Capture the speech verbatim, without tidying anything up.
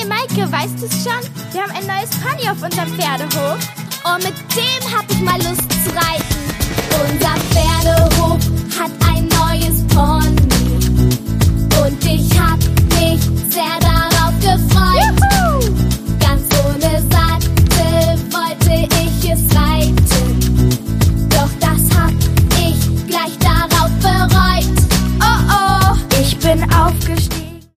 Hey Maike, weißt du's schon? Wir haben ein neues Pony auf unserem Pferdehof. Oh, mit dem hab ich mal Lust